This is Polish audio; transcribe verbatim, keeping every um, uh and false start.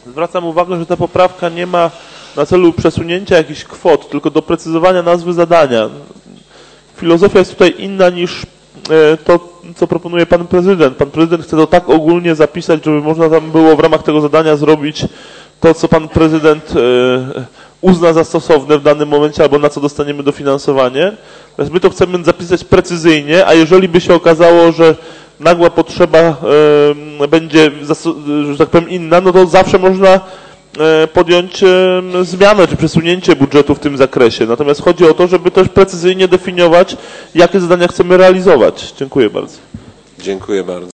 Zwracam uwagę, że ta poprawka nie ma na celu przesunięcia jakichś kwot, tylko doprecyzowania nazwy zadania. Filozofia jest tutaj inna niż to, co proponuje pan prezydent. Pan prezydent chce to tak ogólnie zapisać, żeby można tam było w ramach tego zadania zrobić to, co pan prezydent uzna za stosowne w danym momencie, albo na co dostaniemy dofinansowanie. Natomiast my to chcemy zapisać precyzyjnie, a jeżeli by się okazało, że nagła potrzeba będzie, że tak powiem, inna, no to zawsze można podjąć zmianę czy przesunięcie budżetu w tym zakresie. Natomiast chodzi o to, żeby też precyzyjnie definiować, jakie zadania chcemy realizować. Dziękuję bardzo. Dziękuję bardzo.